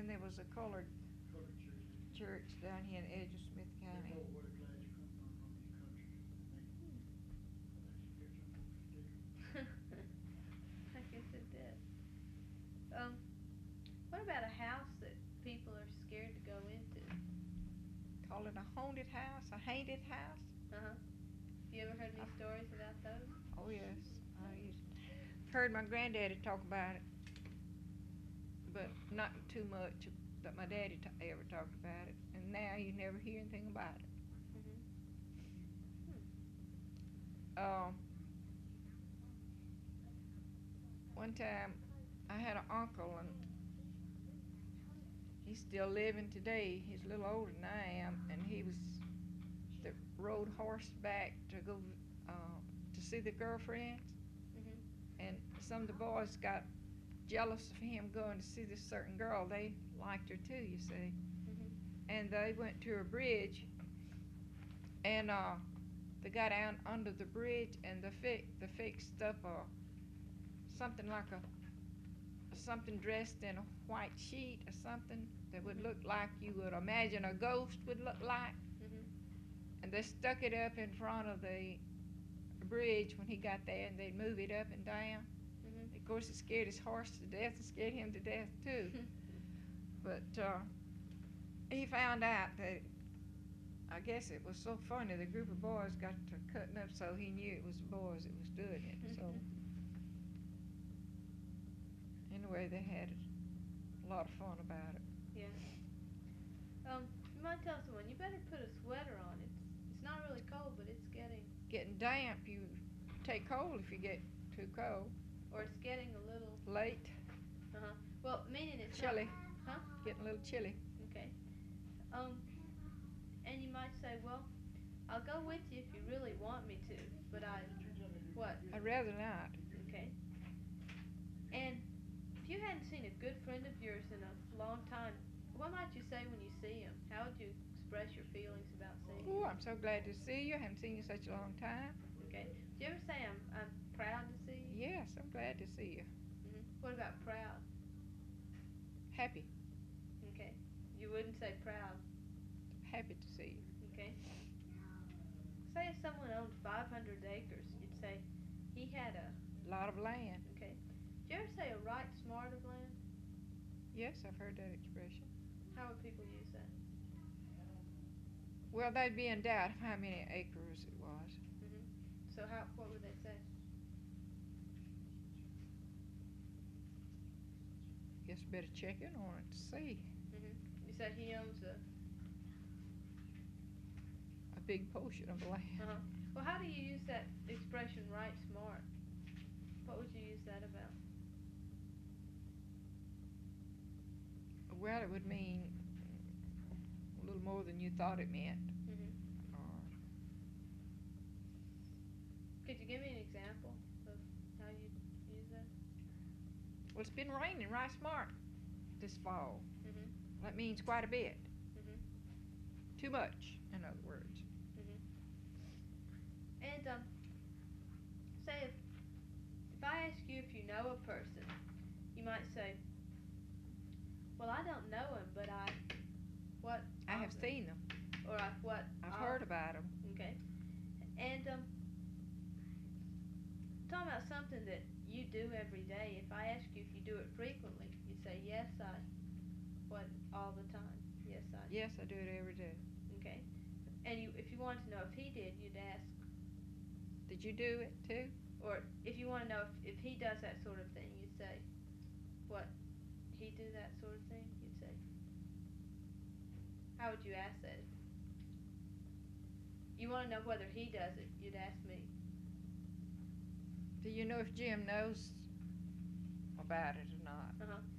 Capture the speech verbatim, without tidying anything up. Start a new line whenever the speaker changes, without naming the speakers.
then there was a colored
colored church.
church down here in Edgewood, Smith
They
County.
know where the glass come from, from these countries, and they, I think she gets some more sticker.
I guess it did. Um, what about a house that people are scared to go into?
Call it a haunted house, a haunted house.
Uh-huh. You ever heard any stories about those?
Oh yes, I used, heard my granddaddy talk about it, but not too much that my daddy t- ever talked about it, and now you never hear anything about it.
Mm-hmm. Hmm.
Um, one time I had an uncle, and he's still living today. He's a little older than I am, and he was that rode horseback to go uh, to see the girlfriends,
Mm-hmm.
and some of the boys got jealous of him going to see this certain girl. They liked her too, you see,
Mm-hmm.
and they went to a bridge, and uh, they got down under the bridge, and the fi- the fixed up uh, something like a something dressed in a white sheet or something that would
Mhm.
look like you would imagine a ghost would look like,
Mm-hmm.
and they stuck it up in front of the bridge when he got there, and they'd move it up and down.
Mm-hmm.
Of course, it scared his horse to death and scared him to death too. But uh, he found out that, I guess it was so funny, the group of boys got to cutting up, so he knew it was the boys that was doing it. So anyway, they had a lot of fun about it.
Yeah. Um, you might tell someone, you better put a sweater on. It's it's not really cold, but it's getting,
Getting damp, you take cold if you get too cold.
or it's getting a little,
Late,
uh-huh. Well, meaning it's
chilly,
not, huh?
getting a little chilly.
Okay. Um, and you might say, well, I'll go with you if you really want me to, but I, what?
I'd rather not.
Okay. And if you hadn't seen a good friend of yours in a long time, what might you say when you see him? How would you express your feelings about seeing him?
Oh, I'm so glad to see you. I haven't seen you such a long time.
Okay. Do you ever say I'm I'm proud to see you?
Yes, I'm glad to see you.
Hmm. What about proud?
Happy,
Okay. You wouldn't say proud.
happy to see you.
Okay. Say if someone owned five hundred acres, you'd say he had a.
Lot of land.
Okay. Do you ever say a right smart of land?
Yes, I've heard that expression.
How would people use that?
Well, they'd be in doubt of how many acres it was.
Hmm. So how? What would they say?
Guess better check in on it to see.
Hmm. You said he owns a.
A big portion of land.
Uh-huh. Well, how do you use that expression, right smart? What would you use that about?
Well, it would mean a little more than you thought it meant.
Hmm.
Or,
Could you give me an example of how you use that?
well, it's been raining right smart this fall.
Hmm.
That means quite a bit.
Hmm.
Too much, in other words.
Hmm. And um, say if if I ask you if you know a person, you might say, "Well, I don't know him, but I what
I have
of him?"
seen them.
Or I what
I've
of
heard
him.
about them.
Okay. And um, talking about something that you do every day. If I ask you if you do it frequently, you say, "Yes, I." What all the time? Yes, I.
Yes, I do it every day.
Okay. And you, if you wanted to know if he did, you'd ask.
Did you do it too?
Or if you want to know if, if he does that sort of thing, you'd say, what? He do that sort of thing? You'd say. How would you ask that? You want to know whether he does it, you'd ask me.
Do you know if Jim knows about it or not?
Uh-huh.